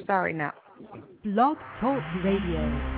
sorry now. Blog Talk Radio.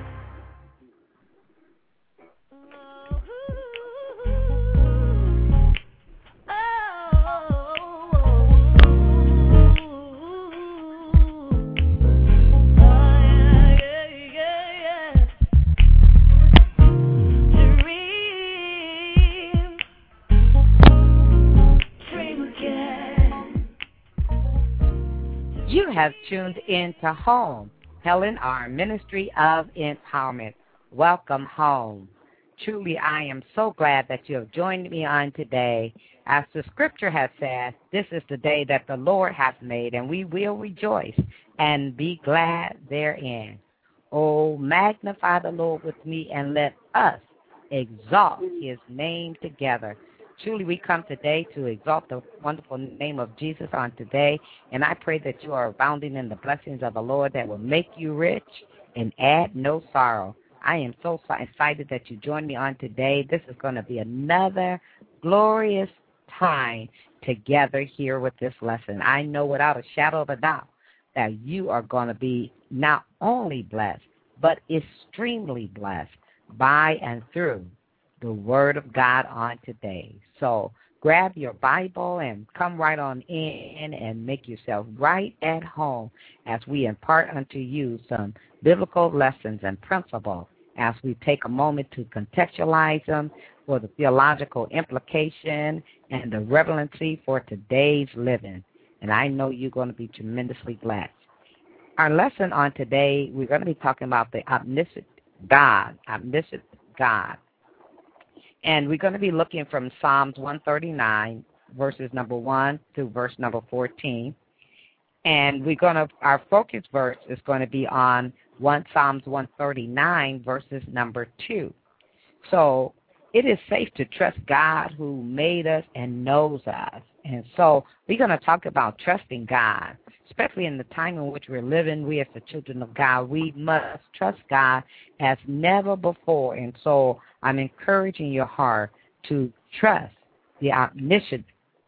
You have tuned in to Home, Helen R. Ministry of Empowerment. Welcome home. Truly, I am so glad that you have joined me on today. As the scripture has said, this is the day that the Lord hath made, and we will rejoice and be glad therein. Oh, magnify the Lord with me, and let us exalt his name together. Truly, we come today to exalt the wonderful name of Jesus on today, and I pray that you are abounding in the blessings of the Lord that will make you rich and add no sorrow. I am so excited that you joined me on today. This is going to be another glorious time together here with this lesson. I know without a shadow of a doubt that you are going to be not only blessed, but extremely blessed by and through the Word of God on today. So grab your Bible and come right on in and make yourself right at home as we impart unto you some biblical lessons and principles as we take a moment to contextualize them for the theological implication and the relevancy for today's living. And I know you're going to be tremendously blessed. Our lesson on today, we're going to be talking about the omniscient God. And we're going to be looking from Psalms 139, verses number 1 to verse number 14. And our focus verse is going to be on Psalms 139, verses number 2. So it is safe to trust God who made us and knows us. And so we're going to talk about trusting God, especially in the time in which we're living. We as the children of God, we must trust God as never before. And so I'm encouraging your heart to trust the omniscient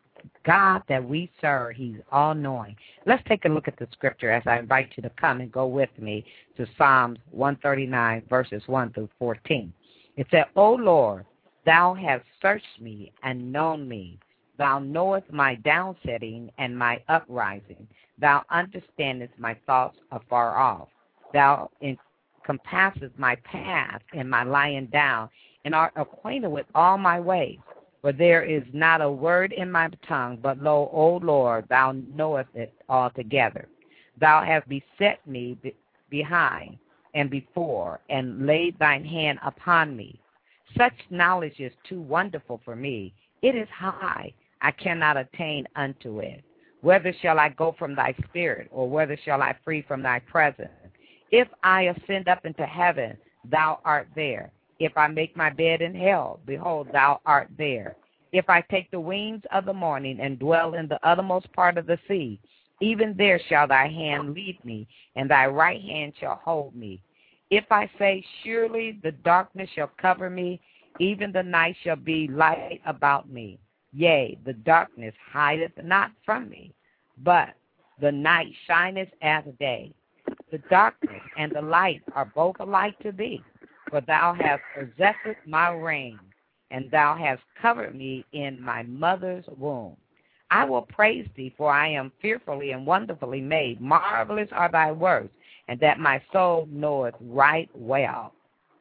God that we serve. He's all-knowing. Let's take a look at the scripture as I invite you to come and go with me to Psalms 139, verses 1 through 14. It said, O Lord, thou hast searched me and known me. Thou knowest my downsetting and my uprising. Thou understandest my thoughts afar off. Thou encompassest my path and my lying down, and art acquainted with all my ways. For there is not a word in my tongue, but lo, O Lord, thou knowest it altogether. Thou hast beset me behind and before, and laid thine hand upon me. Such knowledge is too wonderful for me. It is high. I cannot attain unto it. Whether shall I go from thy spirit, or whether shall I flee from thy presence? If I ascend up into heaven, thou art there. If I make my bed in hell, behold, thou art there. If I take the wings of the morning and dwell in the uttermost part of the sea, even there shall thy hand lead me, and thy right hand shall hold me. If I say, surely the darkness shall cover me, even the night shall be light about me. Yea, the darkness hideth not from me, but the night shineth as day. The darkness and the light are both alike to thee, for thou hast possessed my reign, and thou hast covered me in my mother's womb. I will praise thee, for I am fearfully and wonderfully made. Marvelous are thy works, and that my soul knoweth right well.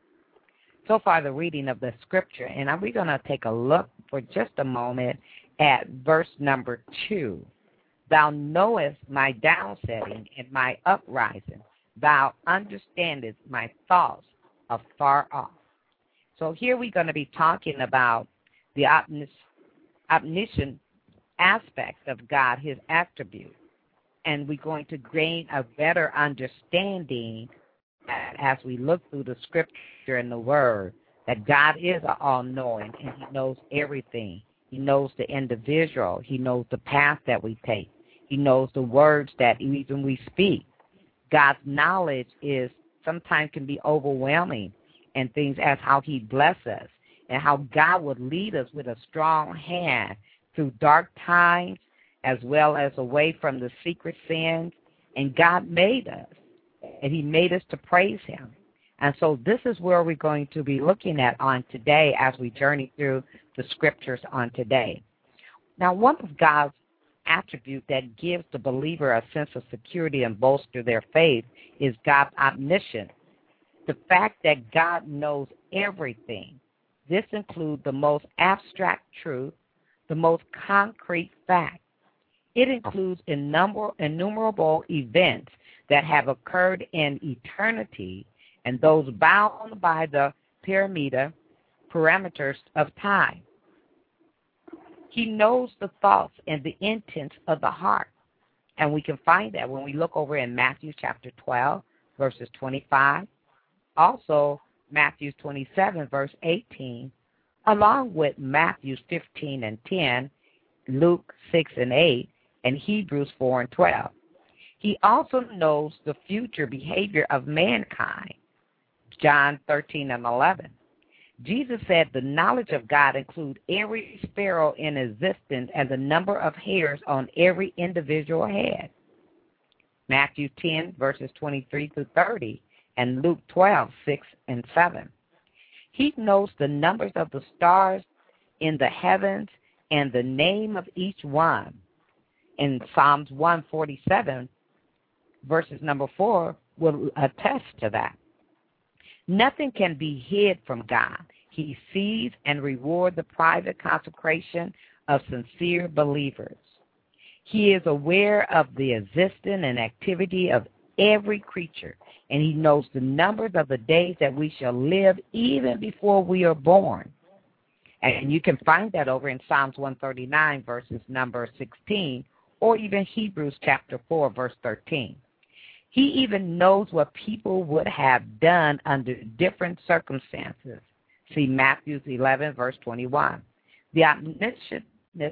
So far, the reading of the scripture, and we're going to take a look for just a moment at verse number 2. Thou knowest my downsetting and my uprising. Thou understandest my thoughts afar off. So here we're going to be talking about the omniscient aspects of God, his attributes, and we're going to gain a better understanding as we look through the scripture and the word, that God is all-knowing and he knows everything. He knows the individual. He knows the path that we take. He knows the words that even we speak. God's knowledge is sometimes can be overwhelming, and things as how he blesses us and how God would lead us with a strong hand through dark times as well as away from the secret sins And God made us, and he made us to praise him. And so this is where we're going to be looking at on today as we journey through the scriptures on today. Now, one of God's attributes that gives the believer a sense of security and bolster their faith is God's omniscience. The fact that God knows everything. This includes the most abstract truth, the most concrete fact. It includes innumerable events that have occurred in eternity and those bound by the parameters of time. He knows the thoughts and the intents of the heart. And we can find that when we look over in Matthew chapter 12, verses 25, also Matthew 27, verse 18, along with Matthew 15 and 10, Luke 6 and 8, and Hebrews 4 and 12. He also knows the future behavior of mankind, John 13 and 11. Jesus said the knowledge of God includes every sparrow in existence and the number of hairs on every individual head. Matthew 10, verses 23 through 30, and Luke 12, 6 and 7. He knows the numbers of the stars in the heavens and the name of each one. In Psalms 147, verses number 4, will attest to that. Nothing can be hid from God. He sees and rewards the private consecration of sincere believers. He is aware of the existence and activity of every creature, and he knows the numbers of the days that we shall live even before we are born. And you can find that over in Psalms 139, verses number 16, or even Hebrews chapter 4, verse 13. He even knows what people would have done under different circumstances. See Matthew 11, verse 21. The omniscientness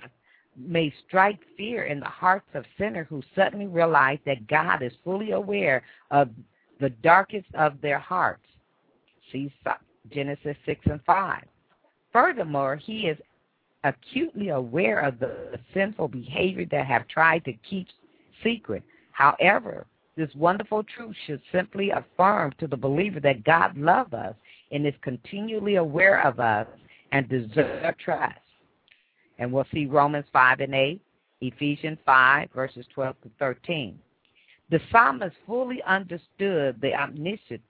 may strike fear in the hearts of sinners who suddenly realize that God is fully aware of the darkest of their hearts. See Genesis 6 and 5. Furthermore, he is acutely aware of the sinful behavior that have tried to keep secret. However, this wonderful truth should simply affirm to the believer that God loves us and is continually aware of us and deserves trust. And we'll see Romans 5 and 8, Ephesians 5, verses 12 to 13. The psalmist fully understood the omniscience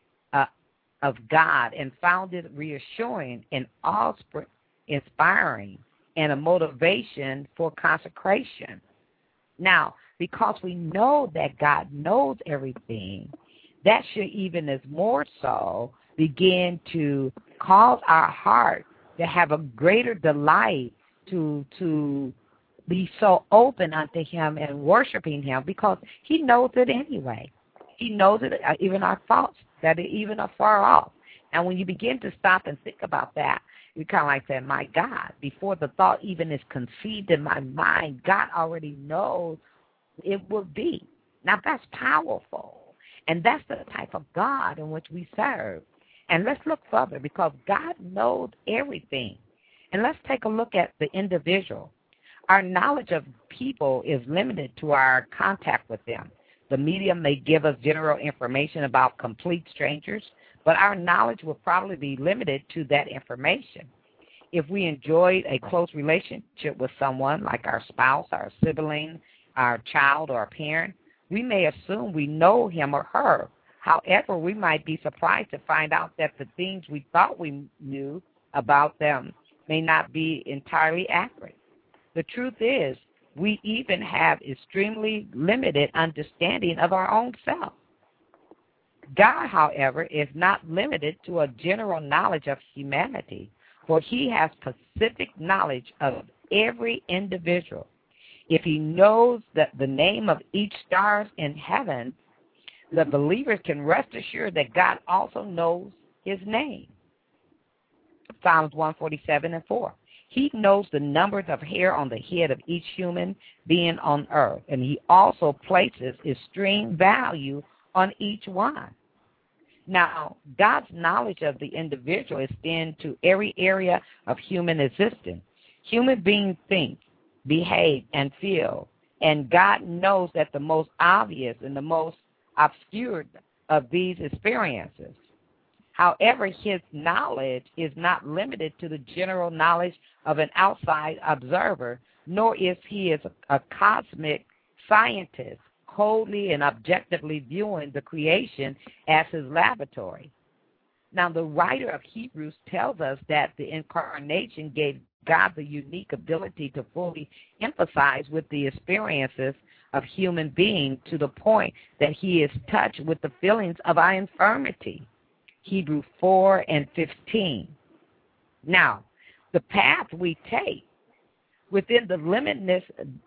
of God and found it reassuring and awe-inspiring and a motivation for consecration. Now, because we know that God knows everything, that should even as more so begin to cause our heart to have a greater delight to be so open unto him and worshiping him, because he knows it anyway. He knows it, even our thoughts that even are far off. And when you begin to stop and think about that, you kind of like say, my God, before the thought even is conceived in my mind, God already knows it will be. Now, that's powerful. And that's the type of God in which we serve. And let's look further, because God knows everything. And let's take a look at the individual. Our knowledge of people is limited to our contact with them. The media may give us general information about complete strangers, but our knowledge will probably be limited to that information. If we enjoyed a close relationship with someone, like our spouse, our sibling, our child, or a parent, we may assume we know him or her. However, we might be surprised to find out that the things we thought we knew about them may not be entirely accurate. The truth is, we even have extremely limited understanding of our own self. God, however, is not limited to a general knowledge of humanity, for he has specific knowledge of every individual. If he knows that the name of each star in heaven, the believers can rest assured that God also knows his name. Psalms 147 and 4. He knows the numbers of hair on the head of each human being on earth, and he also places extreme value on each one. Now, God's knowledge of the individual extends to every area of human existence. Human beings think, behave, and feel, And God knows that the most obvious and the most obscure of these experiences. However, his knowledge is not limited to the general knowledge of an outside observer, nor is he a cosmic scientist coldly and objectively viewing the creation as his laboratory. Now, the writer of Hebrews tells us that the incarnation gave God the unique ability to fully empathize with the experiences of human beings to the point that he is touched with the feelings of our infirmity. Hebrews 4:15. Now, the path we take within the limitless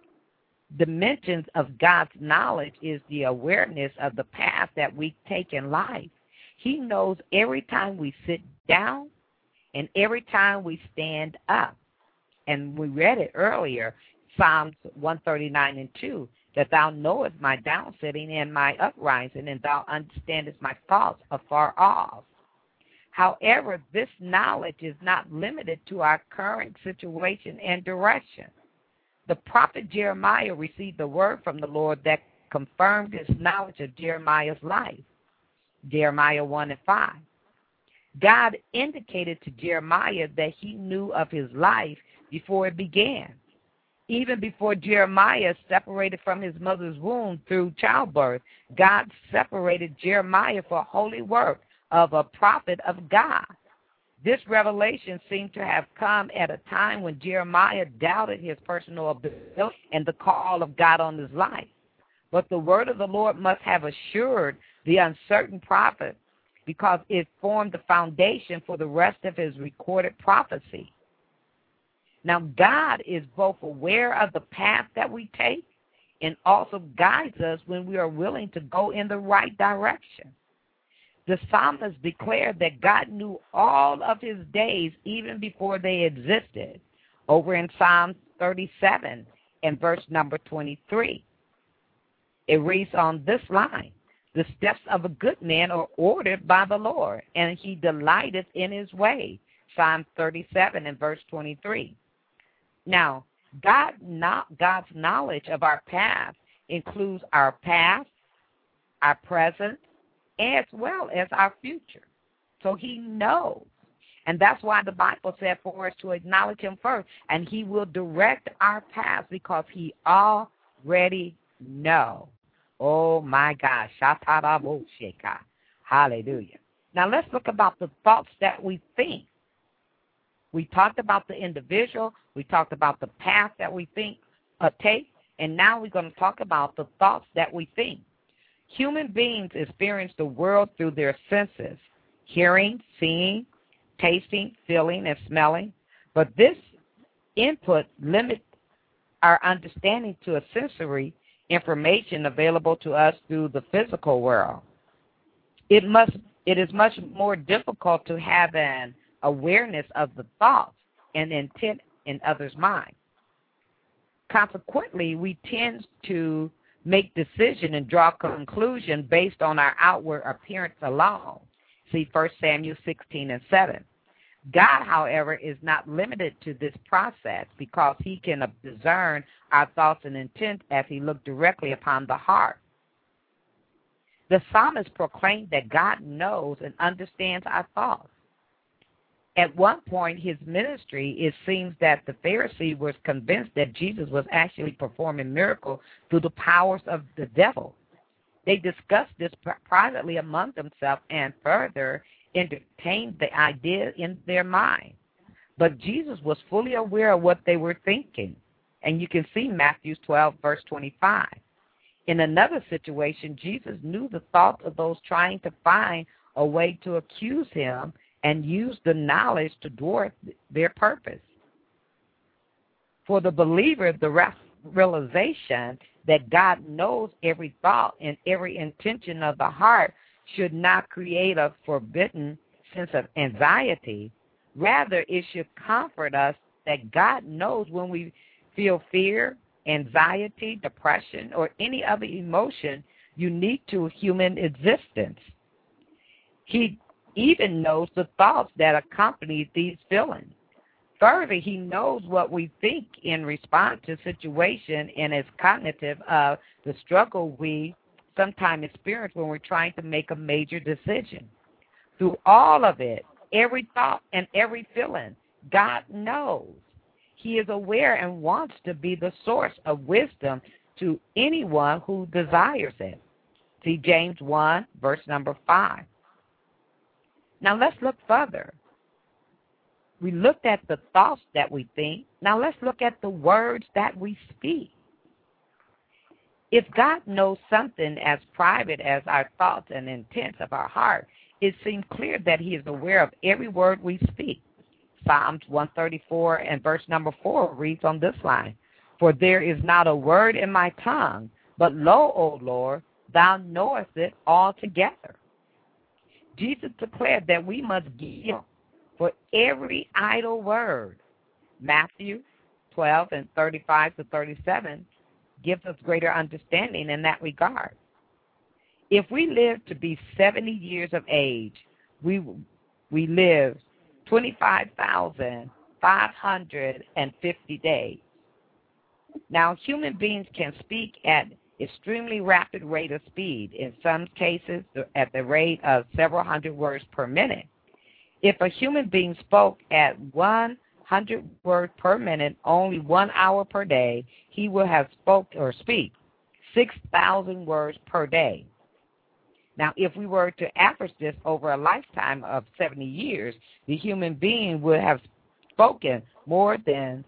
dimensions of God's knowledge is the awareness of the path that we take in life. He knows every time we sit down and every time we stand up. And we read it earlier, Psalms 139:2, that thou knowest my downsitting and my uprising, and thou understandest my thoughts afar off. However, this knowledge is not limited to our current situation and direction. The prophet Jeremiah received a word from the Lord that confirmed his knowledge of Jeremiah's life. Jeremiah 1:5. God indicated to Jeremiah that he knew of his life before it began. Even before Jeremiah separated from his mother's womb through childbirth, God separated Jeremiah for holy work of a prophet of God. This revelation seemed to have come at a time when Jeremiah doubted his personal ability and the call of God on his life. But the word of the Lord must have assured the uncertain prophet because it formed the foundation for the rest of his recorded prophecy. Now, God is both aware of the path that we take and also guides us when we are willing to go in the right direction. The psalmist declared that God knew all of his days even before they existed, over in Psalm 37 and verse number 23. It reads on this line, the steps of a good man are ordered by the Lord, and he delighteth in his way, Psalm 37 and verse 23. Now, God's knowledge of our past includes our past, our present, as well as our future. So he knows. And that's why the Bible said for us to acknowledge him first. And he will direct our paths because he already knows. Oh, my gosh. Hallelujah. Now, let's look about the thoughts that we think. We talked about the individual. We talked about the path that we think take. And now we're going to talk about the thoughts that we think. Human beings experience the world through their senses, hearing, seeing, tasting, feeling, and smelling. But this input limits our understanding to a sensory information available to us through the physical world. It is much more difficult to have an awareness of the thoughts and intent in others' minds. Consequently, we tend to make decision and draw conclusion based on our outward appearance alone. See 1 Samuel 16:7. God, however, is not limited to this process because he can discern our thoughts and intent as he looks directly upon the heart. The psalmist proclaimed that God knows and understands our thoughts. At one point, his ministry, it seems that the Pharisee was convinced that Jesus was actually performing miracles through the powers of the devil. They discussed this privately among themselves and further entertained the idea in their mind. But Jesus was fully aware of what they were thinking. And you can see Matthew 12, verse 25. In another situation, Jesus knew the thoughts of those trying to find a way to accuse him and use the knowledge to dwarf their purpose. For the believer, the realization that God knows every thought and every intention of the heart should not create a forbidden sense of anxiety. Rather, it should comfort us that God knows when we feel fear, anxiety, depression, or any other emotion unique to human existence. He even knows the thoughts that accompany these feelings. Further, he knows what we think in response to situation and is cognitive of the struggle we sometimes experience when we're trying to make a major decision. Through all of it, every thought and every feeling, God knows. He is aware and wants to be the source of wisdom to anyone who desires it. See James 1, verse number 5. Now let's look further. We looked at the thoughts that we think. Now let's look at the words that we speak. If God knows something as private as our thoughts and intents of our heart, it seems clear that he is aware of every word we speak. Psalms 134 and verse number 4 reads on this line, "For there is not a word in my tongue, but lo, O Lord, thou knowest it altogether." Jesus declared that we must give for every idle word. Matthew 12 and 35 to 37 gives us greater understanding in that regard. If we live to be 70 years of age, we live 25,550 days. Now, human beings can speak at extremely rapid rate of speed, in some cases at the rate of several hundred words per minute. If a human being spoke at 100 words per minute only 1 hour per day, he will have speak 6,000 words per day. Now, if we were to average this over a lifetime of 70 years, the human being would have spoken more than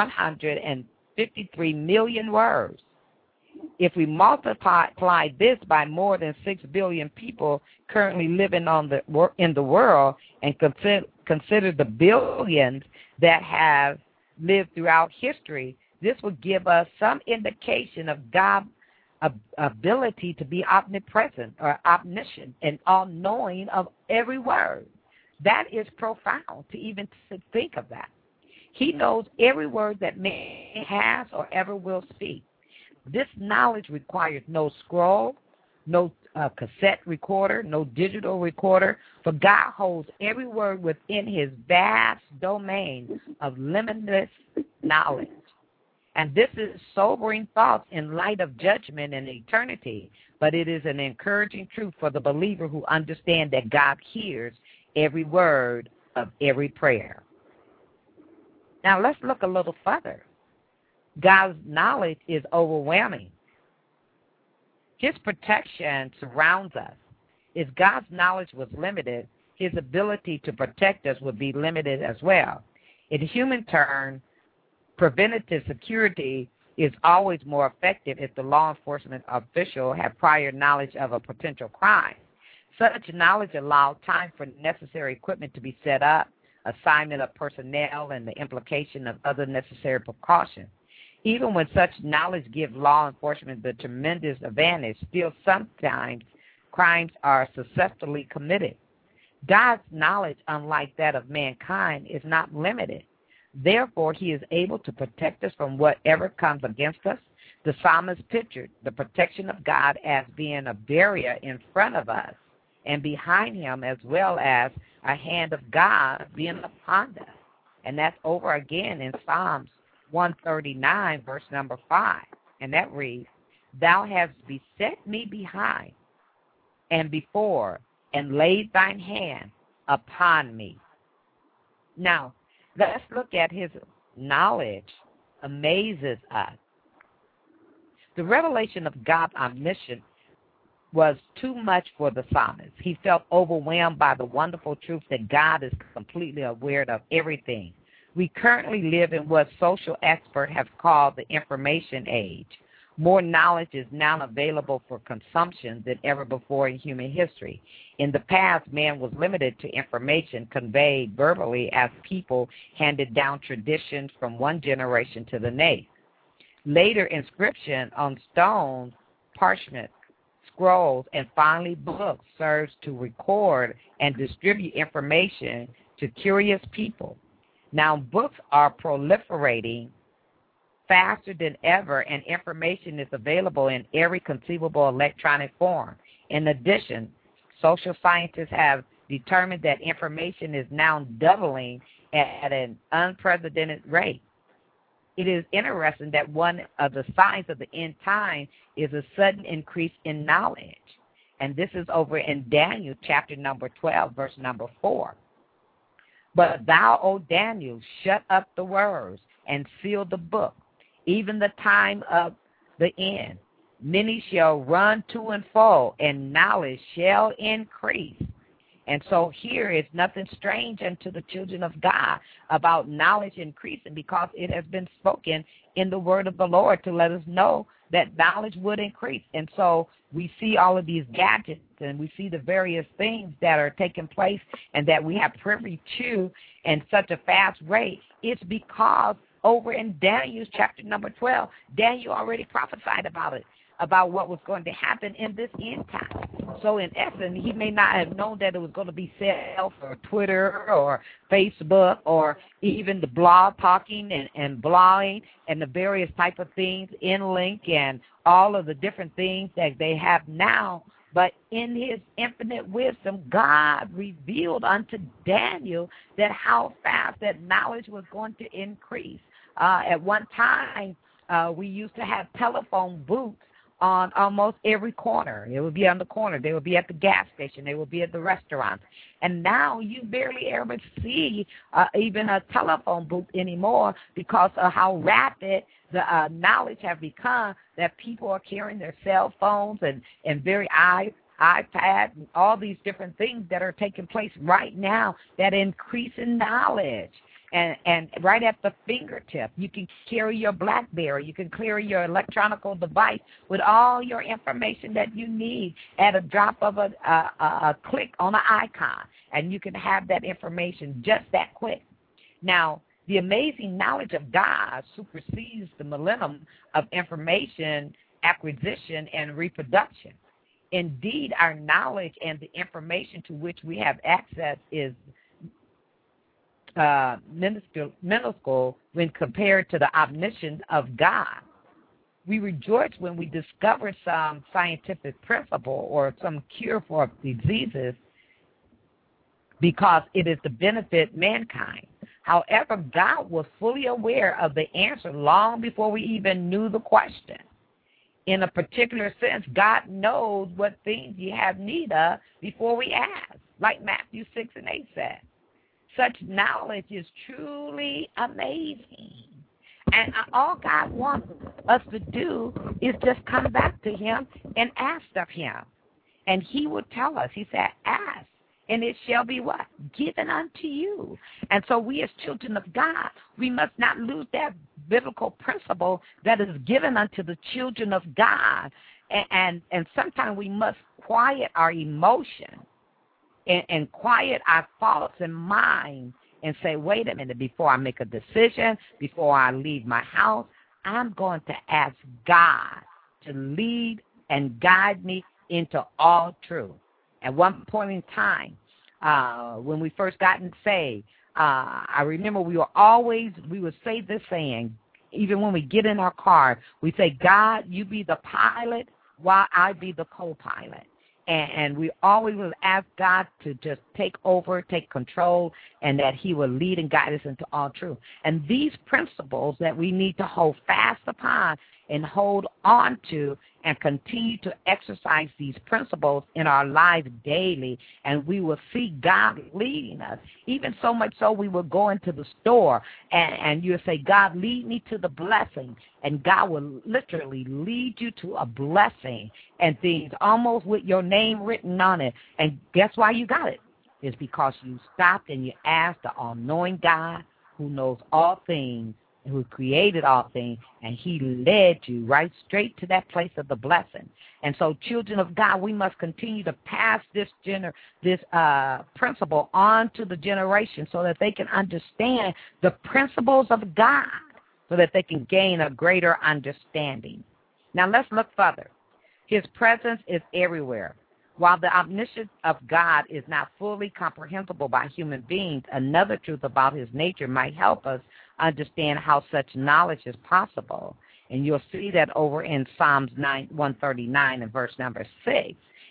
153 million words. If we multiply this by more than 6 billion people currently living in the world and consider the billions that have lived throughout history, this would give us some indication of God's ability to be omnipresent or omniscient and all-knowing of every word. That is profound to even think of that. He knows every word that man has or ever will speak. This knowledge requires no scroll, no cassette recorder, no digital recorder, for God holds every word within his vast domain of limitless knowledge. And this is sobering thoughts in light of judgment and eternity, but it is an encouraging truth for the believer who understands that God hears every word of every prayer. Now let's look a little further. God's knowledge is overwhelming. His protection surrounds us. If God's knowledge was limited, his ability to protect us would be limited as well. In human terms, preventative security is always more effective if the law enforcement official had prior knowledge of a potential crime. Such knowledge allows time for necessary equipment to be set up, assignment of personnel, and the implication of other necessary precautions. Even when such knowledge gives law enforcement the tremendous advantage, still sometimes crimes are successfully committed. God's knowledge, unlike that of mankind, is not limited. Therefore, he is able to protect us from whatever comes against us. The psalmist pictured the protection of God as being a barrier in front of us and behind him, as well as a hand of God being upon us. And that's over again in Psalms 139, verse number 5. And that reads, "Thou hast beset me behind and before, and laid thine hand upon me." Now, let's look at his knowledge amazes us. The revelation of God's omniscience was too much for the psalmist. He felt overwhelmed by the wonderful truth that God is completely aware of everything. We currently live in what social experts have called the information age. More knowledge is now available for consumption than ever before in human history. In the past, man was limited to information conveyed verbally as people handed down traditions from one generation to the next. Later, inscription on stones, parchment, scrolls, and finally books serves to record and distribute information to curious people. Now, books are proliferating faster than ever, and information is available in every conceivable electronic form. In addition, social scientists have determined that information is now doubling at an unprecedented rate. It is interesting that one of the signs of the end time is a sudden increase in knowledge. And this is over in Daniel chapter number 12, verse number 4. But thou, O Daniel, shut up the words and seal the book, even the time of the end. Many shall run to and fro, and knowledge shall increase. And so here is nothing strange unto the children of God about knowledge increasing, because it has been spoken in the word of the Lord to let us know that knowledge would increase. And so we see all of these gadgets, and we see the various things that are taking place and that we have privy to in such a fast rate. It's because over in Daniel chapter number 12, Daniel already prophesied about it, about what was going to happen in this end time. So in essence, he may not have known that it was going to be self or Twitter or Facebook or even the blog talking and blogging and the various type of things, InLink and all of the different things that they have now. But in his infinite wisdom, God revealed unto Daniel that how fast that knowledge was going to increase. At one time, we used to have telephone booths on almost every corner. It would be on the corner. They would be at the gas station. They would be at the restaurants. And now you barely ever see even a telephone booth anymore because of how rapid the knowledge have become, that people are carrying their cell phones and very iPad and all these different things that are taking place right now that increase in knowledge. And right at the fingertip, you can carry your BlackBerry, you can carry your electronic device with all your information that you need at a drop of a click on an icon, and you can have that information just that quick. Now, the amazing knowledge of God supersedes the millennium of information acquisition and reproduction. Indeed, our knowledge and the information to which we have access is minuscule when compared to the omniscience of God. We rejoice when we discover some scientific principle or some cure for diseases because it is to benefit mankind. However, God was fully aware of the answer long before we even knew the question. In a particular sense, God knows what things you have need of before we ask, like Matthew 6 and 8 said. Such knowledge is truly amazing. And all God wants us to do is just come back to him and ask of him. And he will tell us, he said, ask, and it shall be what? Given unto you. And so we as children of God, we must not lose that biblical principle that is given unto the children of God. And sometimes we must quiet our emotions and quiet our thoughts and minds and say, wait a minute, before I make a decision, before I leave my house, I'm going to ask God to lead and guide me into all truth. At one point in time, when we first gotten saved, I remember we would say this saying, even when we get in our car, we say, God, you be the pilot while I be the co-pilot. And we always will ask God to just take over, take control, and that he will lead and guide us into all truth. And these principles that we need to hold fast upon and hold on to and continue to exercise these principles in our lives daily, and we will see God leading us. Even so much so we will go into the store and you'll say, God, lead me to the blessing. And God will literally lead you to a blessing and things almost with your name written on it. And guess why you got it? It's because you stopped and you asked the all-knowing God who knows all things, who created all things, and he led you right straight to that place of the blessing. And so, children of God, we must continue to pass this principle on to the generation so that they can understand the principles of God, so that they can gain a greater understanding. Now, let's look further. His presence is everywhere. While the omniscience of God is not fully comprehensible by human beings, another truth about his nature might help us understand how such knowledge is possible. And you'll see that over in Psalms 139 and verse number 6.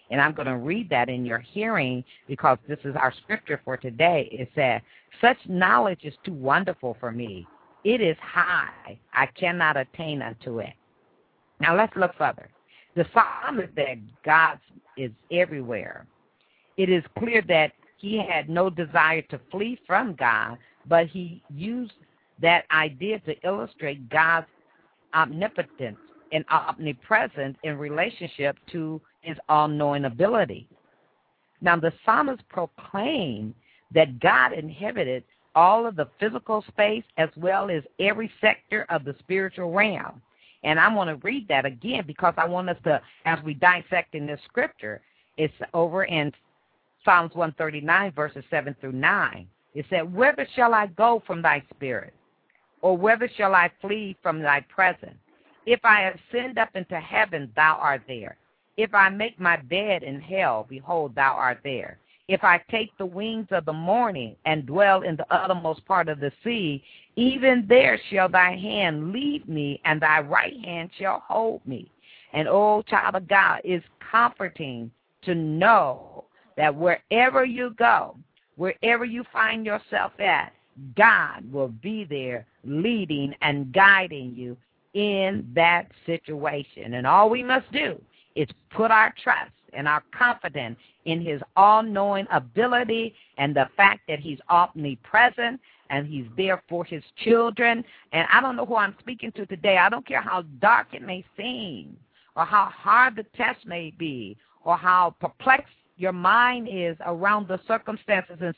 And I'm going to read that in your hearing because this is our scripture for today. It says, such knowledge is too wonderful for me. It is high. I cannot attain unto it. Now let's look further. The psalmist that God is everywhere. It is clear that he had no desire to flee from God, but he used that idea to illustrate God's omnipotence and omnipresence in relationship to his all-knowing ability. Now, the psalmist proclaimed that God inhabited all of the physical space as well as every sector of the spiritual realm. And I want to read that again because I want us to, as we dissect in this scripture, it's over in Psalms 139, verses 7 through 9. It said, whither shall I go from thy spirit? Or whither shall I flee from thy presence? If I ascend up into heaven, thou art there. If I make my bed in hell, behold, thou art there. If I take the wings of the morning and dwell in the uttermost part of the sea, even there shall thy hand lead me, and thy right hand shall hold me. And, oh, child of God, it's comforting to know that wherever you go, wherever you find yourself at, God will be there leading and guiding you in that situation. And all we must do is put our trust and our confidence in his all-knowing ability and the fact that he's omnipresent and he's there for his children. And I don't know who I'm speaking to today. I don't care how dark it may seem or how hard the test may be or how perplexed your mind is around the circumstances and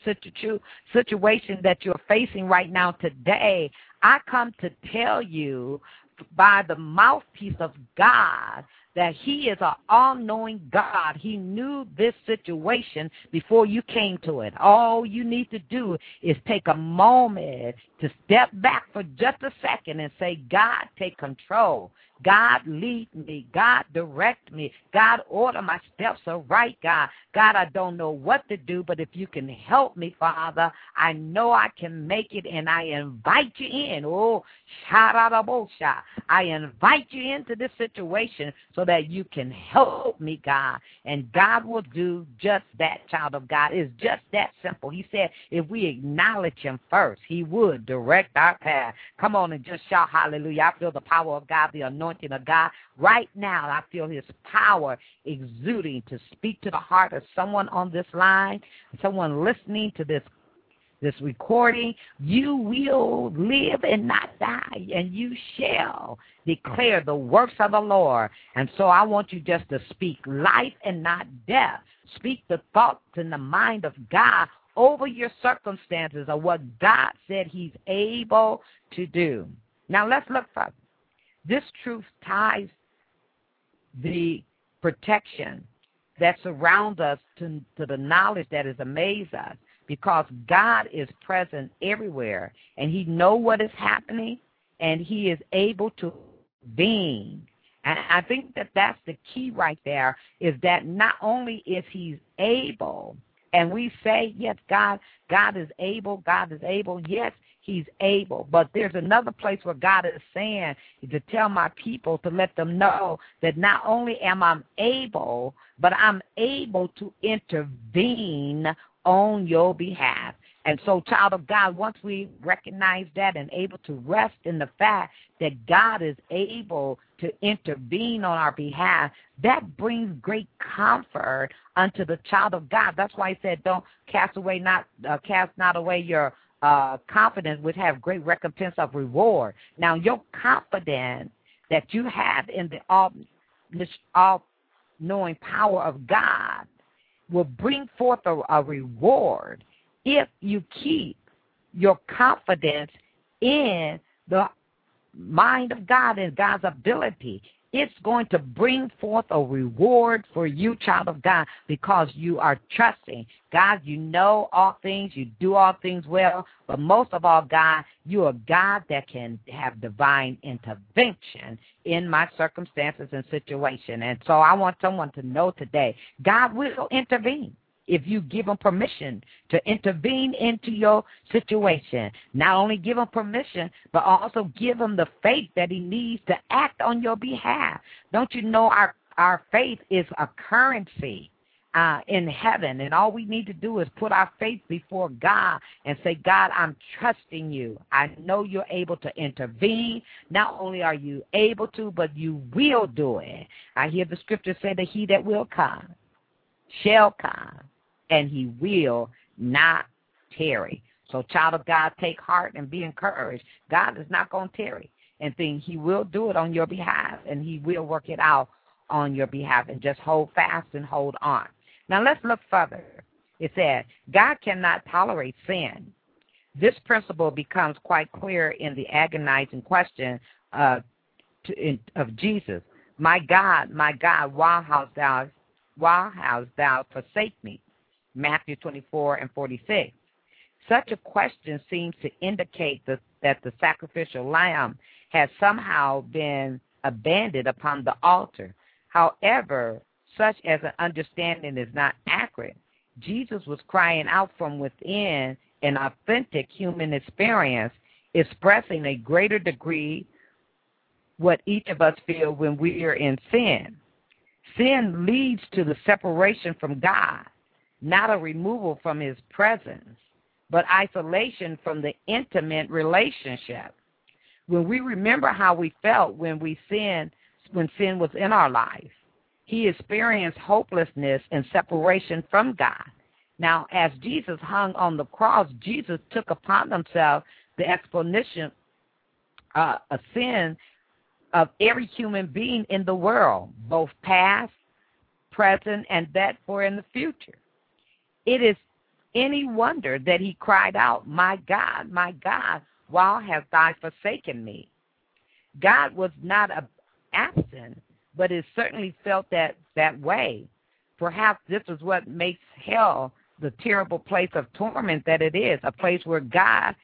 situation that you're facing right now today. I come to tell you by the mouthpiece of God that he is an all-knowing God. He knew this situation before you came to it. All you need to do is take a moment to step back for just a second and say, God, take control. God, lead me. God, direct me. God, order my steps right, God. God, I don't know what to do, but if you can help me, Father, I know I can make it, and I invite you in. Oh, sha-da-da-bo-sha. I invite you into this situation so that you can help me, God. And God will do just that, child of God. It's just that simple. He said if we acknowledge him first, he would direct our path. Come on and just shout hallelujah. I feel the power of God, the anointing of God. Right now, I feel his power exuding to speak to the heart of someone on this line, someone listening to this recording. You will live and not die, and you shall declare the works of the Lord. And so I want you just to speak life and not death. Speak the thoughts in the mind of God over your circumstances of what God said he's able to do. Now let's look further. This truth ties the protection that surrounds us to the knowledge that has amazed us, because God is present everywhere, and he knows what is happening, and he is able to intervene. And I think that that's the key right there, is that not only is he able, and we say, yes, God is able, yes, he's able. But there's another place where God is saying to tell my people, to let them know that not only am I able, but I'm able to intervene on your behalf. And so, child of God, once we recognize that and able to rest in the fact that God is able to intervene on our behalf, that brings great comfort unto the child of God. That's why he said, don't cast not away your confidence, would have great recompense of reward. Now, your confidence that you have in the all-knowing power of God will bring forth a reward if you keep your confidence in the mind of God and God's ability. It's going to bring forth a reward for you, child of God, because you are trusting. God, you know all things. You do all things well. But most of all, God, you are God that can have divine intervention in my circumstances and situation. And so I want someone to know today, God will intervene if you give him permission to intervene into your situation. Not only give him permission, but also give him the faith that he needs to act on your behalf. Don't you know our faith is a currency? in heaven, and all we need to do is put our faith before God and say, God, I'm trusting you. I know you're able to intervene. Not only are you able to, but you will do it. I hear the scripture say that he that will come shall come, and he will not tarry. So, child of God, take heart and be encouraged. God is not going to tarry and think. He will do it on your behalf, and he will work it out on your behalf, and just hold fast and hold on. Now, let's look further. It said, God cannot tolerate sin. This principle becomes quite clear in the agonizing question of Jesus. My God, why hast thou forsaken me? Matthew 24:46. Such a question seems to indicate that the sacrificial lamb has somehow been abandoned upon the altar. However, such as an understanding is not accurate. Jesus was crying out from within an authentic human experience, expressing a greater degree what each of us feel when we are in sin. Sin leads to the separation from God, not a removal from his presence, but isolation from the intimate relationship. When we remember how we felt when sin was in our life, he experienced hopelessness and separation from God. Now, as Jesus hung on the cross, Jesus took upon himself the explanation of sin of every human being in the world, both past, present, and that for in the future. It is any wonder that he cried out, my God, why hast thou forsaken me? God was not absent, but it certainly felt that way. Perhaps this is what makes hell the terrible place of torment that it is, a place where God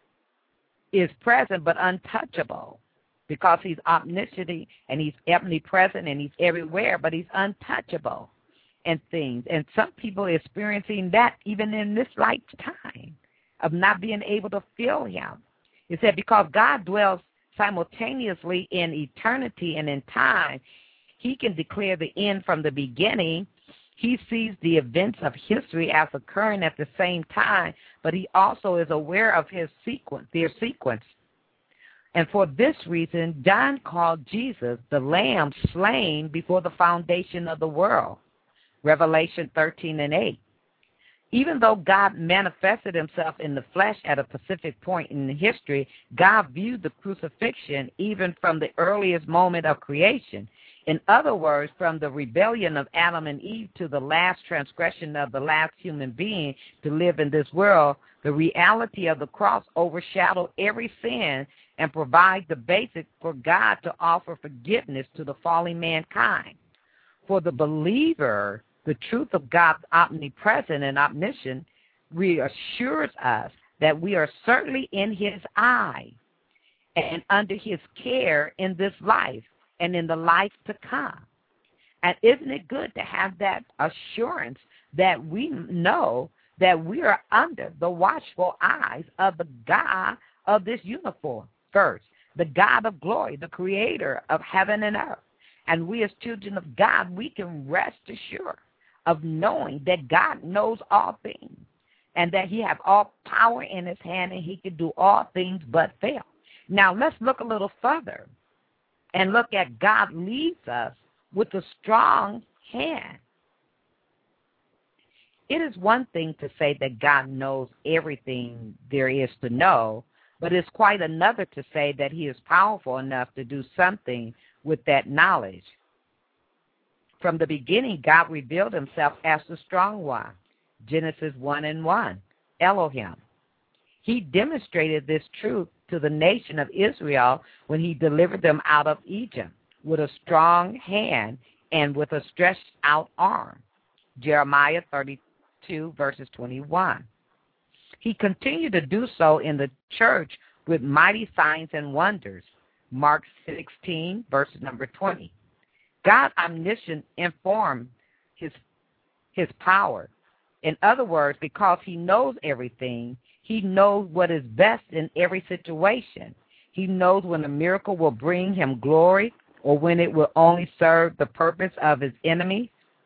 is present but untouchable, because he's omniscient and he's omnipresent and he's everywhere, but he's untouchable and things. And some people are experiencing that even in this lifetime of not being able to feel him. It said because God dwells simultaneously in eternity and in time, he can declare the end from the beginning. He sees the events of history as occurring at the same time, but he also is aware of their sequence. And for this reason, John called Jesus the Lamb slain before the foundation of the world. Revelation 13:8. Even though God manifested himself in the flesh at a specific point in history, God viewed the crucifixion even from the earliest moment of creation. In other words, from the rebellion of Adam and Eve to the last transgression of the last human being to live in this world, the reality of the cross overshadowed every sin and provides the basis for God to offer forgiveness to the fallen mankind. For the believer, the truth of God's omnipresent and omniscient reassures us that we are certainly in his eye and under his care in this life and in the life to come. And isn't it good to have that assurance that we know that we are under the watchful eyes of the God of this universe, the God of glory, the creator of heaven and earth. And we as children of God, we can rest assured of knowing that God knows all things and that he has all power in his hand and he can do all things but fail. Now, let's look a little further and look at God leads us with a strong hand. It is one thing to say that God knows everything there is to know, but it's quite another to say that he is powerful enough to do something with that knowledge. From the beginning, God revealed himself as the strong one. Genesis 1:1, Elohim. He demonstrated this truth to the nation of Israel when he delivered them out of Egypt with a strong hand and with a stretched out arm. Jeremiah 32:21. He continued to do so in the church with mighty signs and wonders. Mark 16:20. God omniscient informed his power. In other words, because he knows everything, he knows what is best in every situation. He knows when a miracle will bring him glory or when it will only serve the purpose of his enemy.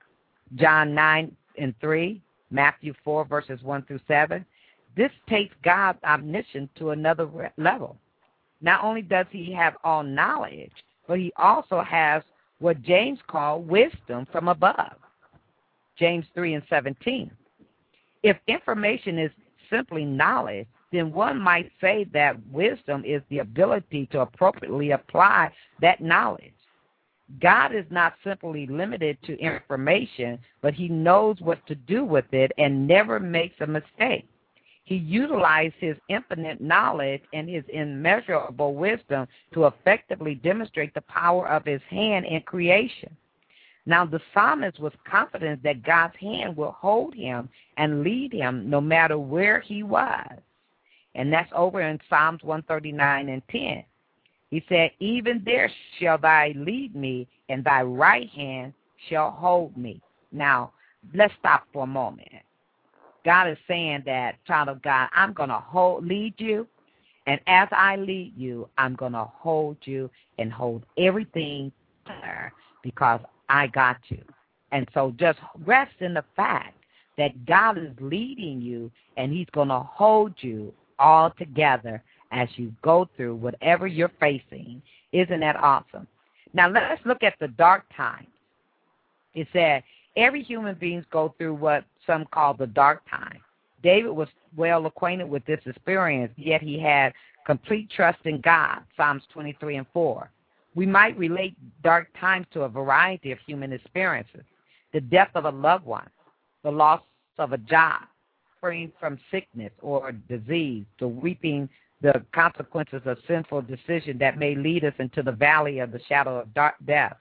John 9 and 3, Matthew 4, verses 1 through 7. This takes God's omniscience to another level. Not only does he have all knowledge, but he also has what James called wisdom from above. James 3 and 17. If information is simply knowledge, then one might say that wisdom is the ability to appropriately apply that knowledge. God is not simply limited to information, but he knows what to do with it and never makes a mistake. He utilized his infinite knowledge and his immeasurable wisdom to effectively demonstrate the power of his hand in creation. Now, the psalmist was confident that God's hand will hold him and lead him no matter where he was. And that's over in Psalms 139 and 10. He said, even there shall thy lead me, and thy right hand shall hold me. Now, let's stop for a moment. God is saying that, child of God, I'm going to lead you, and as I lead you, I'm going to hold you and hold everything there because I got you. And so just rest in the fact that God is leading you, and he's going to hold you all together as you go through whatever you're facing. Isn't that awesome? Now, let's look at the dark times. It said every human being go through what some call the dark time. David was well acquainted with this experience, yet he had complete trust in God, Psalms 23 and 4. We might relate dark times to a variety of human experiences: the death of a loved one, the loss of a job, suffering from sickness or disease, the weeping the consequences of sinful decision that may lead us into the valley of the shadow of death.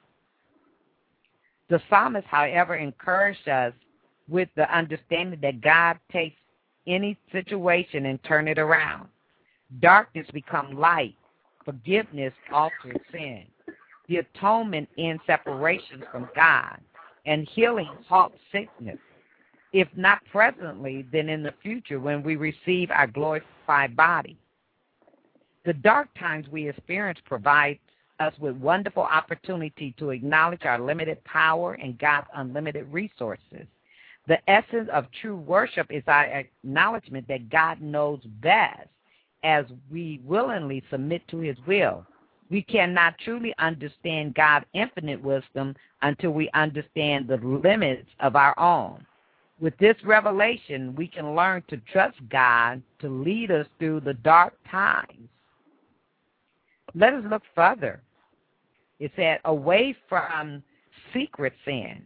The psalmist, however, encouraged us with the understanding that God takes any situation and turn it around. Darkness becomes light. Forgiveness alters sin. The atonement ends separation from God. And healing halts sickness. If not presently, then in the future when we receive our glorified body. The dark times we experience provide us with wonderful opportunity to acknowledge our limited power and God's unlimited resources. The essence of true worship is our acknowledgement that God knows best as we willingly submit to his will. We cannot truly understand God's infinite wisdom until we understand the limits of our own. With this revelation, we can learn to trust God to lead us through the dark times. Let us look further. It said, away from secret sins.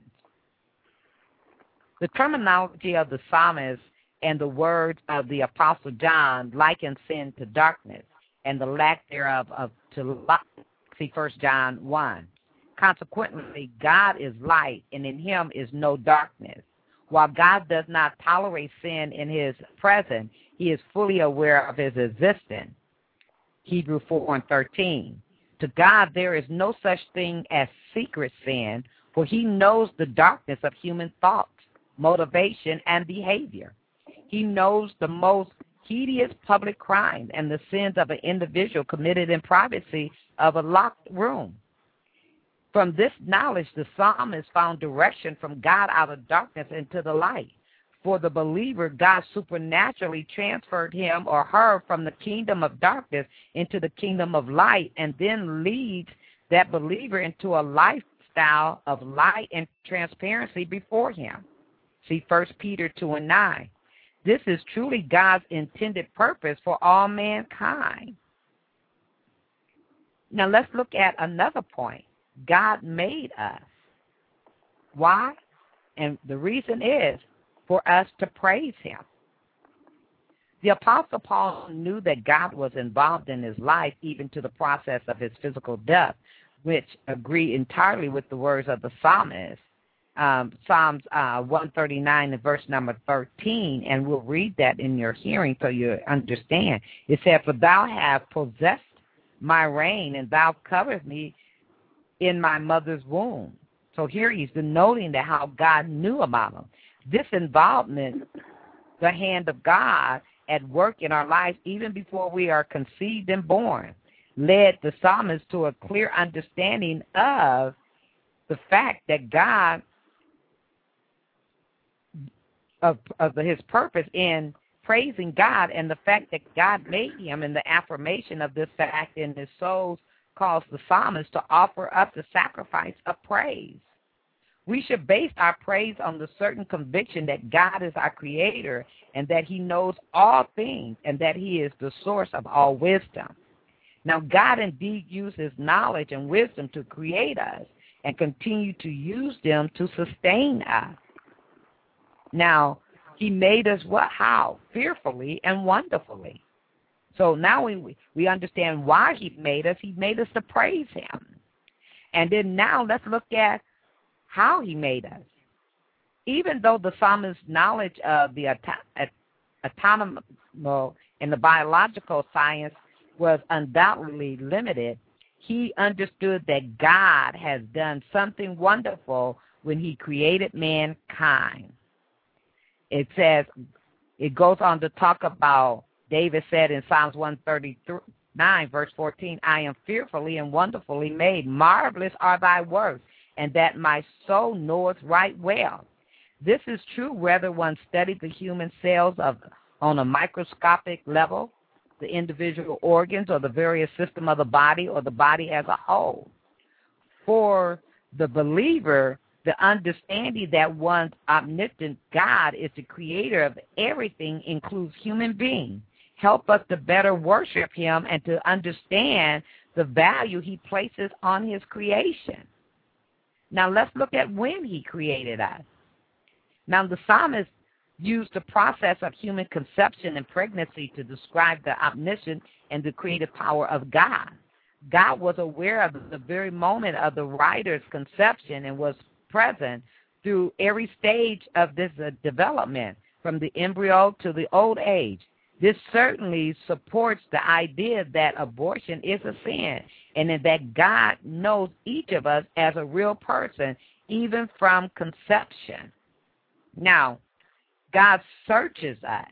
The terminology of the psalmist and the words of the Apostle John liken sin to darkness and the lack thereof to light. See 1 John 1. Consequently, God is light, and in him is no darkness. While God does not tolerate sin in his presence, he is fully aware of his existence. Hebrews 4 and 13. To God there is no such thing as secret sin, for he knows the darkness of human thoughts, motivation, and behavior. He knows the most hideous public crimes and the sins of an individual committed in privacy of a locked room. From this knowledge, the psalmist found direction from God out of darkness into the light. For the believer, God supernaturally transferred him or her from the kingdom of darkness into the kingdom of light, and then leads that believer into a lifestyle of light and transparency before him. See 1 Peter 2 and 9. This is truly God's intended purpose for all mankind. Now let's look at another point. God made us. Why? And the reason is for us to praise him. The Apostle Paul knew that God was involved in his life even to the process of his physical death, which agree entirely with the words of the psalmist. Psalms 139 and verse number 13, and we'll read that in your hearing so you understand. It said, for thou hast possessed my reign, and thou covered me in my mother's womb. So here he's denoting that how God knew about him. This involvement, the hand of God at work in our lives even before we are conceived and born, led the psalmist to a clear understanding of the fact that God his purpose in praising God, and the fact that God made him, and the affirmation of this fact in his soul caused the psalmist to offer up the sacrifice of praise. We should base our praise on the certain conviction that God is our creator and that he knows all things and that he is the source of all wisdom. Now, God indeed uses knowledge and wisdom to create us and continue to use them to sustain us. Now, he made us what? How? Fearfully and wonderfully. So now we understand why he made us. He made us to praise him. And then now let's look at how he made us. Even though the psalmist's knowledge of the anatomical and the biological science was undoubtedly limited, he understood that God has done something wonderful when he created mankind. It says, it goes on to talk about, David said in Psalms 139, verse 14, I am fearfully and wonderfully made. Marvelous are thy works, and that my soul knoweth right well. This is true whether one studied the human cells on a microscopic level, the individual organs, or the various system of the body, or the body as a whole. For the believer, the understanding that one's omnipotent God is the creator of everything includes human beings. Help us to better worship him and to understand the value he places on his creation. Now let's look at when he created us. Now the psalmist used the process of human conception and pregnancy to describe the omniscient and the creative power of God. God was aware of the very moment of the writer's conception and was present through every stage of this development, from the embryo to the old age. This certainly supports the idea that abortion is a sin, and that God knows each of us as a real person, even from conception. Now, God searches us.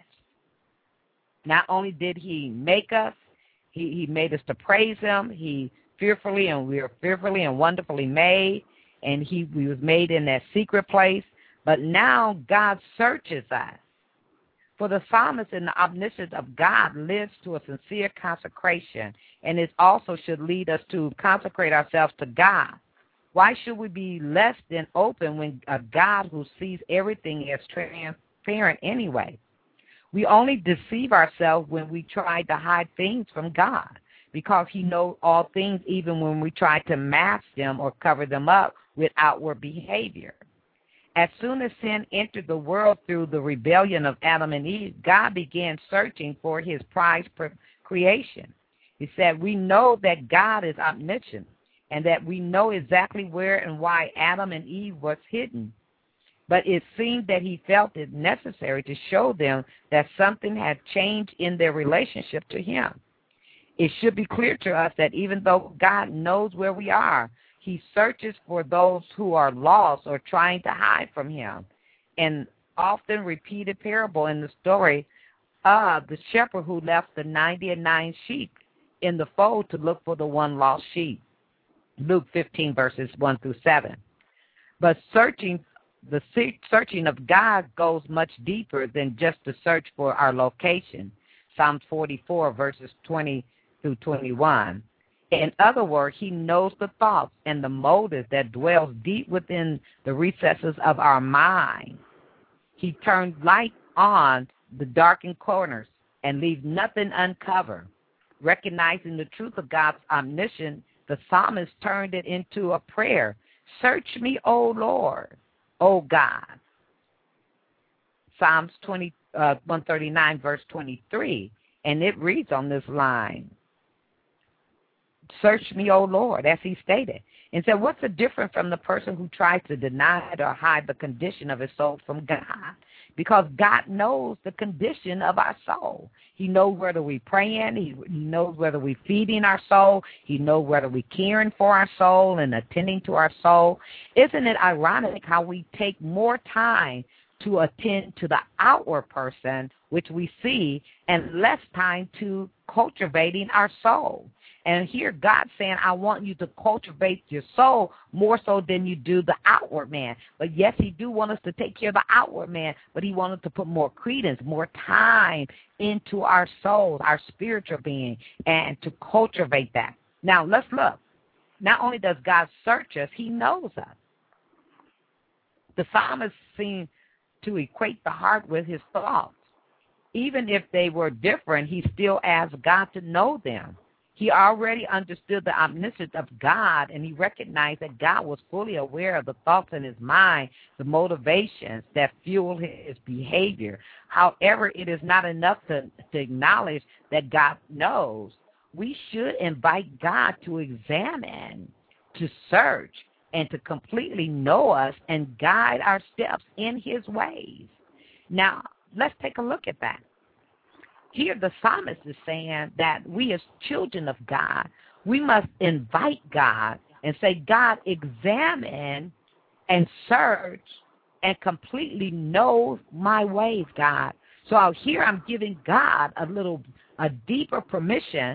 Not only did he make us, he made us to praise him. We are fearfully and wonderfully made, and we was made in that secret place. But now God searches us. For the psalmist in the omniscience of God lives to a sincere consecration, and it also should lead us to consecrate ourselves to God. Why should we be less than open when a God who sees everything is transparent anyway? We only deceive ourselves when we try to hide things from God, because he knows all things even when we try to mask them or cover them up with outward behavior. As soon as sin entered the world through the rebellion of Adam and Eve, God began searching for his prized creation. He said, we know that God is omniscient and that we know exactly where and why Adam and Eve was hidden. But it seemed that he felt it necessary to show them that something had changed in their relationship to him. It should be clear to us that even though God knows where we are, he searches for those who are lost or trying to hide from him. An often repeated parable in the story of the shepherd who left the 99 sheep in the fold to look for the one lost sheep. Luke 15, verses 1 through 7. But the searching of God goes much deeper than just the search for our location. Psalms 44, verses 20 through 21. In other words, he knows the thoughts and the motives that dwells deep within the recesses of our mind. He turns light on the darkened corners and leaves nothing uncovered. Recognizing the truth of God's omniscience, the psalmist turned it into a prayer. Search me, O Lord, O God. Psalms 139, verse 23, and it reads on this line, search me, O Lord, as he stated. And said, what's the difference from the person who tries to deny it or hide the condition of his soul from God? Because God knows the condition of our soul. He knows whether we're praying. He knows whether we're feeding our soul. He knows whether we're caring for our soul and attending to our soul. Isn't it ironic how we take more time to attend to the outward person, which we see, and less time to cultivating our soul. And here God's saying, I want you to cultivate your soul more so than you do the outward man. But yes, he do want us to take care of the outward man, but he wants us to put more credence, more time into our souls, our spiritual being, and to cultivate that. Now, let's look. Not only does God search us, he knows us. The psalmist seemed to equate the heart with his thoughts. Even if they were different, he still asked God to know them. He already understood the omniscience of God, and he recognized that God was fully aware of the thoughts in his mind, the motivations that fuel his behavior. However, it is not enough to acknowledge that God knows. We should invite God to examine, to search, and to completely know us and guide our steps in his ways. Now, let's take a look at that. Here the psalmist is saying that we as children of God, we must invite God and say, God, examine and search and completely know my ways, God. So out here I'm giving God a deeper permission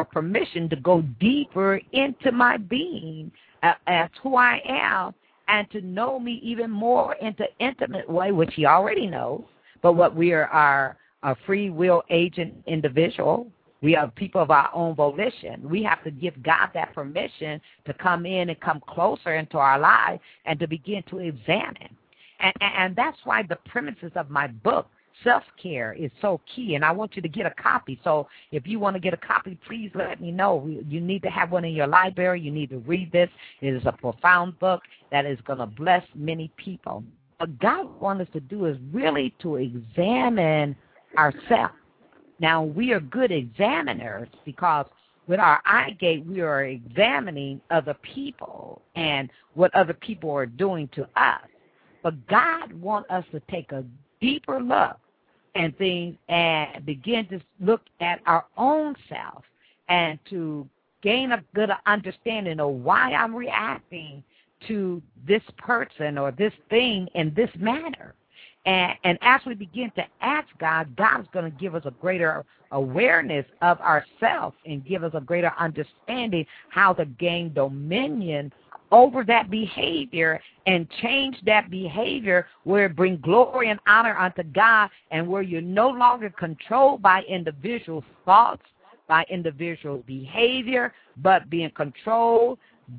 to go deeper into my being as who I am, and to know me even more into intimate way, which he already knows. But what we are a free will agent individual. We are people of our own volition. We have to give God that permission to come in and come closer into our lives and to begin to examine. And that's why the premises of my book, Self-Care, is so key. And I want you to get a copy. So if you want to get a copy, please let me know. You need to have one in your library. You need to read this. It is a profound book that is going to bless many people. What God wants us to do is really to examine ourselves. Now, we are good examiners because with our eye gate, we are examining other people and what other people are doing to us. But God wants us to take a deeper look and things and begin to look at our own self and to gain a good understanding of why I'm reacting to this person or this thing in this manner. And as we begin to ask God, God is going to give us a greater awareness of ourselves and give us a greater understanding how to gain dominion over that behavior and change that behavior where it brings glory and honor unto God, and where you're no longer controlled by individual thoughts, by individual behavior, but being controlled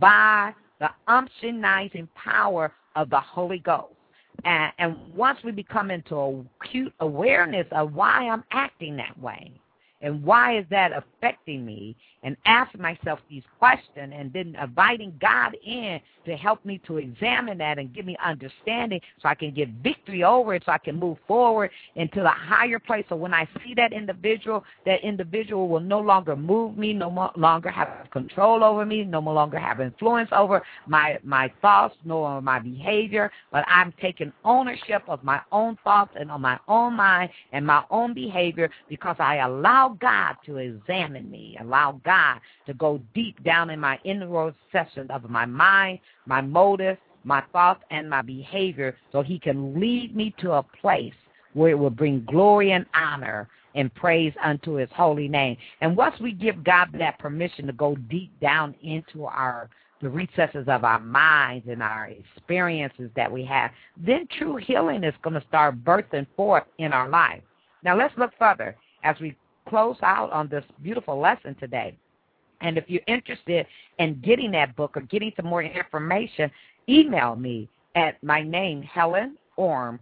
by the unctionizing power of the Holy Ghost. And once we become into a acute awareness of why I'm acting that way and why is that affecting me, and ask myself these questions, and then inviting God in to help me to examine that and give me understanding so I can get victory over it, so I can move forward into the higher place. So when I see that individual will no longer move me, no longer have control over me, no longer have influence over my thoughts, nor my behavior, but I'm taking ownership of my own thoughts and on my own mind and my own behavior, because I allow God to examine me, allow God to go deep down in my inner session of my mind, my motive, my thoughts, and my behavior, so he can lead me to a place where it will bring glory and honor and praise unto his holy name. And once we give God that permission to go deep down into the recesses of our minds and our experiences that we have, then true healing is going to start birthing forth in our life. Now let's look further as we close out on this beautiful lesson today. And if you're interested in getting that book or getting some more information, email me at my name, Helen Orme,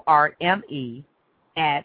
O-R-M-E, at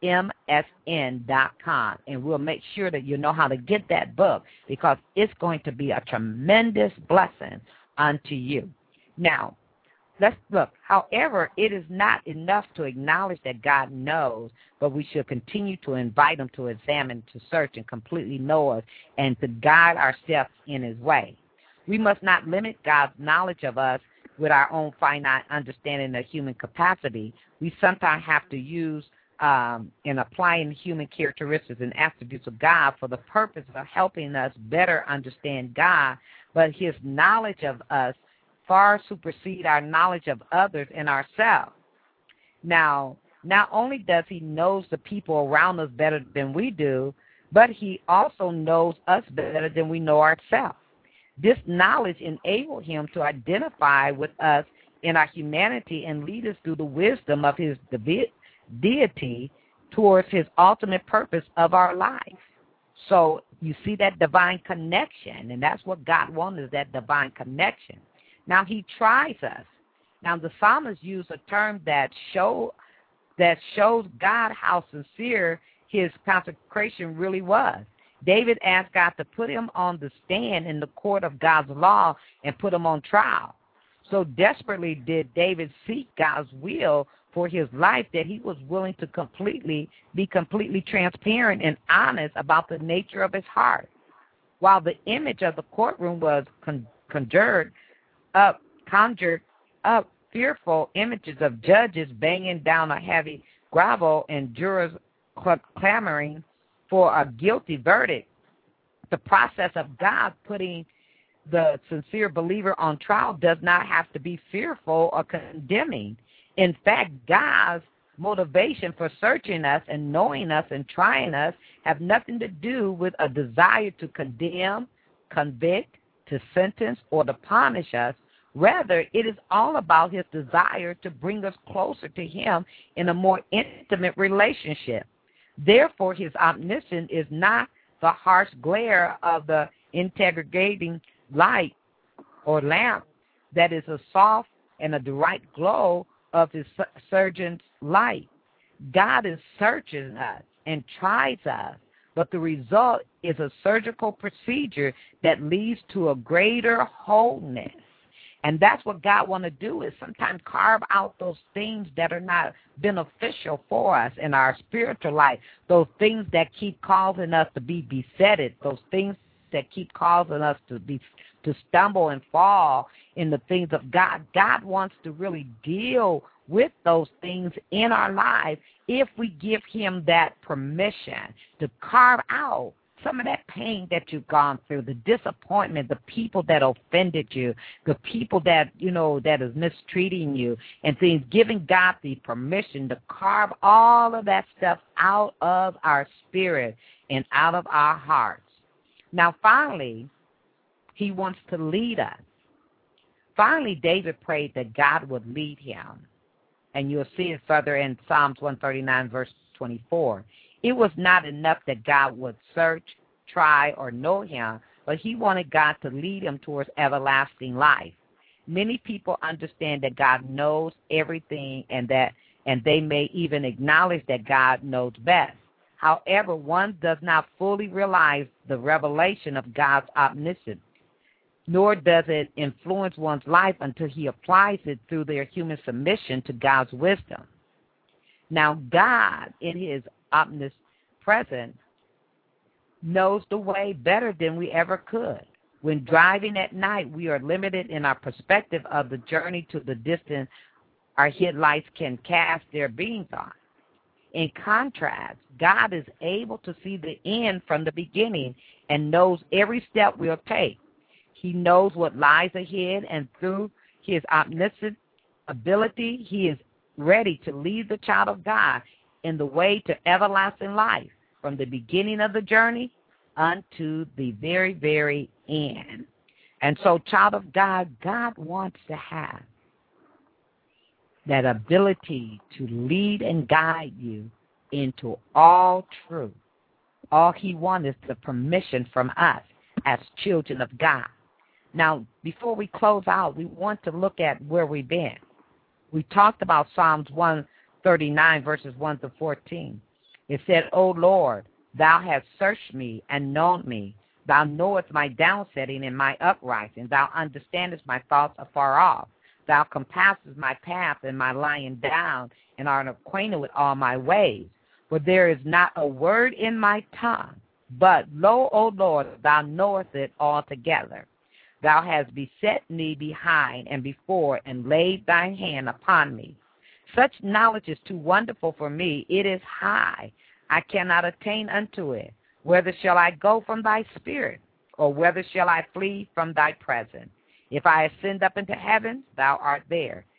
msn.com. And we'll make sure that you know how to get that book, because it's going to be a tremendous blessing unto you. Now, let's look. However, it is not enough to acknowledge that God knows, but we should continue to invite him to examine, to search, and completely know us, and to guide our steps in his way. We must not limit God's knowledge of us with our own finite understanding of human capacity. We sometimes have to use in applying human characteristics and attributes of God for the purpose of helping us better understand God, but his knowledge of us far supersede our knowledge of others and ourselves. Now, not only does he knows the people around us better than we do, but he also knows us better than we know ourselves. This knowledge enabled him to identify with us in our humanity and lead us through the wisdom of his deity towards his ultimate purpose of our life. So you see that divine connection, and that's what God wants, is that divine connection. Now he tries us. Now the psalmist used a term that shows God how sincere his consecration really was. David asked God to put him on the stand in the court of God's law and put him on trial. So desperately did David seek God's will for his life that he was willing to be completely transparent and honest about the nature of his heart. While the image of the courtroom was conjured up fearful images of judges banging down a heavy gavel and jurors clamoring for a guilty verdict, the process of God putting the sincere believer on trial does not have to be fearful or condemning. In fact, God's motivation for searching us and knowing us and trying us have nothing to do with a desire to condemn, convict, to sentence, or to punish us. Rather, it is all about his desire to bring us closer to him in a more intimate relationship. Therefore, his omniscience is not the harsh glare of the integrating light or lamp that is a soft and a direct glow of his surgeon's light. God is searching us and tries us, but the result is a surgical procedure that leads to a greater wholeness. And that's what God wants to do, is sometimes carve out those things that are not beneficial for us in our spiritual life, those things that keep causing us to be besetted, those things that keep causing us to stumble and fall in the things of God. God wants to really deal with those things in our life if we give him that permission to carve out some of that pain that you've gone through, the disappointment, the people that offended you, the people that, that is mistreating you and things, giving God the permission to carve all of that stuff out of our spirit and out of our hearts. Now, finally, he wants to lead us. Finally, David prayed that God would lead him. And you'll see it further in Psalms 139, verse 24. It was not enough that God would search, try, or know him, but he wanted God to lead him towards everlasting life. Many people understand that God knows everything and they may even acknowledge that God knows best. However, one does not fully realize the revelation of God's omniscience, nor does it influence one's life until he applies it through their human submission to God's wisdom. Now, God, in his omnipresence, knows the way better than we ever could. When driving at night, we are limited in our perspective of the journey to the distance our headlights can cast their beams on. In contrast, God is able to see the end from the beginning and knows every step we'll take. He knows what lies ahead, and through his omniscient ability, he is ready to lead the child of God in the way to everlasting life, from the beginning of the journey unto the very, very end. And so, child of God, God wants to have that ability to lead and guide you into all truth. All he wants is the permission from us as children of God. Now, before we close out, we want to look at where we've been. We talked about Psalms 139, verses 1 to 14. It said, O Lord, thou hast searched me and known me. Thou knowest my downsetting and my uprising. Thou understandest my thoughts afar off. Thou compassest my path and my lying down, and art acquainted with all my ways. For there is not a word in my tongue. But, lo, O Lord, thou knowest it altogether. Thou hast beset me behind and before, and laid thine hand upon me. Such knowledge is too wonderful for me. It is high. I cannot attain unto it. Whither shall I go from thy spirit? Or whither shall I flee from thy presence? If I ascend up into heaven, thou art there.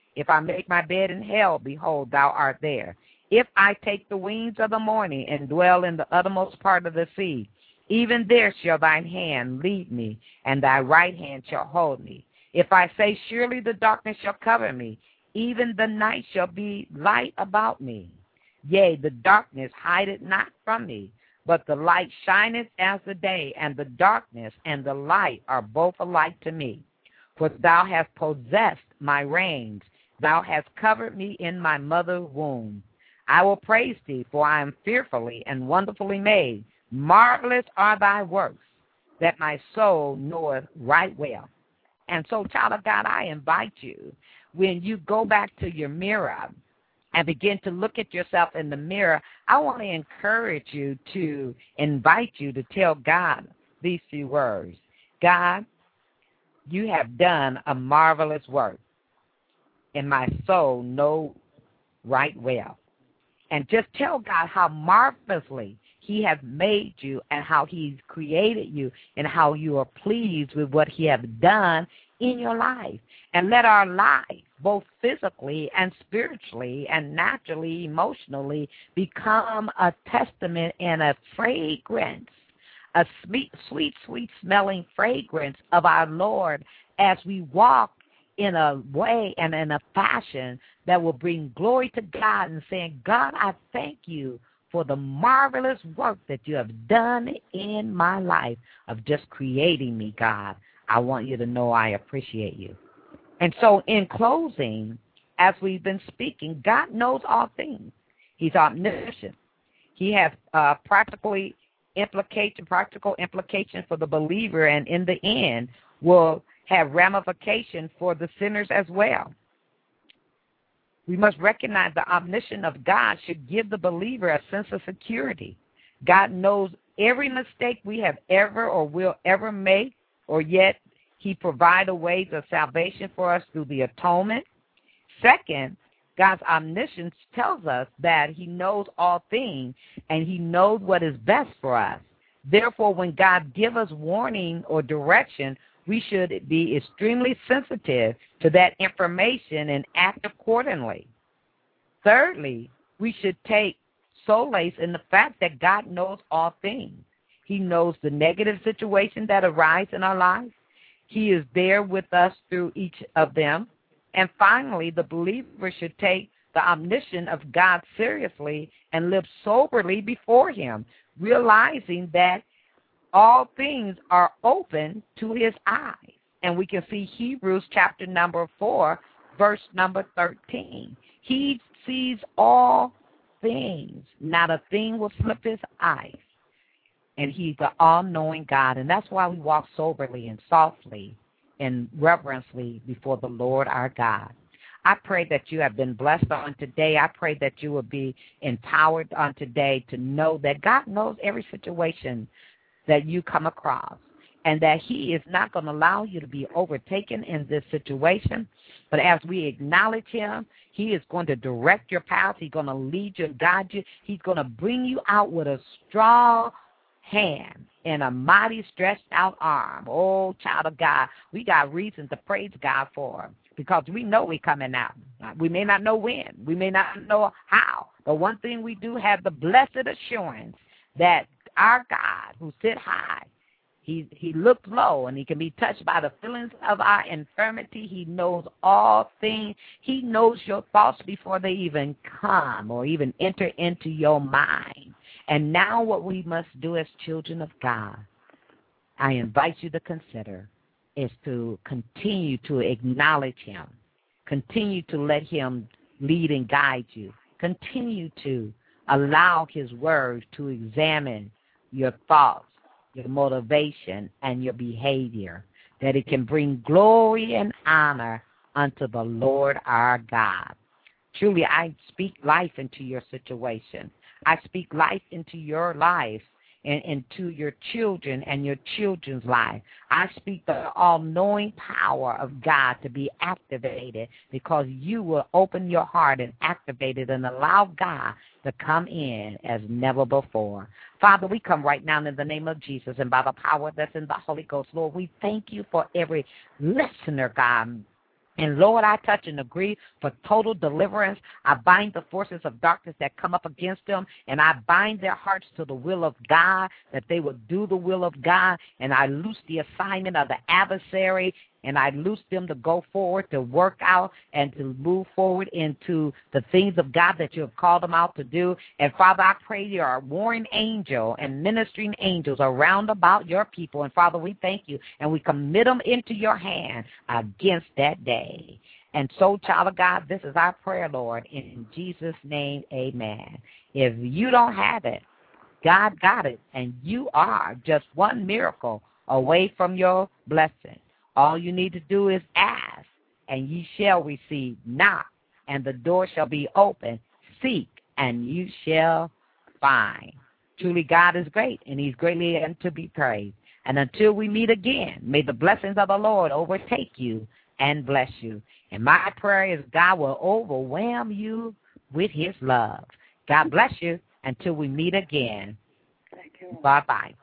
If I make my bed in hell, behold, thou art there. If I take the wings of the morning and dwell in the uttermost part of the sea, even there shall thine hand lead me, and thy right hand shall hold me. If I say, surely the darkness shall cover me, even the night shall be light about me. Yea, the darkness hideth not from me, but the light shineth as the day, and the darkness and the light are both alike to me. For thou hast possessed my reins, thou hast covered me in my mother's womb. I will praise thee, for I am fearfully and wonderfully made. Marvelous are thy works, that my soul knoweth right well. And so, child of God, I invite you, when you go back to your mirror and begin to look at yourself in the mirror, I want to encourage you to invite you to tell God these few words. God, you have done a marvelous work, and my soul know right well. And just tell God how marvelously he has made you and how he's created you and how you are pleased with what he has done in your life. And let our life, both physically and spiritually and naturally, emotionally, become a testament and a fragrance, a sweet, sweet, sweet smelling fragrance of our Lord as we walk in a way and in a fashion that will bring glory to God, and saying, God, I thank you for the marvelous work that you have done in my life of just creating me, God. I want you to know I appreciate you. And so in closing, as we've been speaking, God knows all things. He's omniscient. He has practical implication for the believer, and in the end will have ramifications for the sinners as well. We must recognize the omniscience of God should give the believer a sense of security. God knows every mistake we have ever or will ever make, or yet he provides ways of salvation for us through the atonement. Second, God's omniscience tells us that he knows all things and he knows what is best for us. Therefore, when God gives us warning or direction, we should be extremely sensitive to that information and act accordingly. Thirdly, we should take solace in the fact that God knows all things. He knows the negative situations that arise in our lives. He is there with us through each of them. And finally, the believer should take the omniscience of God seriously and live soberly before him, realizing that all things are open to his eyes. And we can see Hebrews chapter number 4, verse number 13. He sees all things. Not a thing will slip his eyes. And he's the all-knowing God. And that's why we walk soberly and softly and reverently before the Lord our God. I pray that you have been blessed on today. I pray that you will be empowered on today to know that God knows every situation that you come across, and that he is not going to allow you to be overtaken in this situation. But as we acknowledge him, he is going to direct your path. He's going to lead you and guide you. He's going to bring you out with a strong hand and a mighty stretched out arm. Oh, child of God, we got reason to praise God for him, because we know we're coming out. We may not know when. We may not know how. But one thing we do have, the blessed assurance that our God, who sit high, he looks low, and he can be touched by the feelings of our infirmity. He knows all things. He knows your thoughts before they even come or even enter into your mind. And now what we must do as children of God, I invite you to consider, is to continue to acknowledge him. Continue to let him lead and guide you. Continue to allow his word to examine your thoughts, your motivation, and your behavior, that it can bring glory and honor unto the Lord our God. Truly, I speak life into your situation. I speak life into your life and into your children and your children's life. I speak the all-knowing power of God to be activated, because you will open your heart and activate it and allow God to come in as never before. Father, we come right now in the name of Jesus, and by the power that's in the Holy Ghost, Lord, we thank you for every listener, God, And, Lord, I touch and agree for total deliverance. I bind the forces of darkness that come up against them, and I bind their hearts to the will of God, that they would do the will of God, and I loose the assignment of the adversary, and I loose them to go forward, to work out, and to move forward into the things of God that you have called them out to do. And, Father, I pray you are warring angel and ministering angels around about your people. And, Father, we thank you, and we commit them into your hand against that day. And so, child of God, this is our prayer, Lord. In Jesus' name, amen. If you don't have it, God got it, and you are just one miracle away from your blessing. All you need to do is ask, and ye shall receive. Knock, and the door shall be open. Seek, and you shall find. Truly, God is great, and he's greatly and to be praised. And until we meet again, may the blessings of the Lord overtake you and bless you. And my prayer is God will overwhelm you with his love. God bless you until we meet again. Thank you. Bye-bye.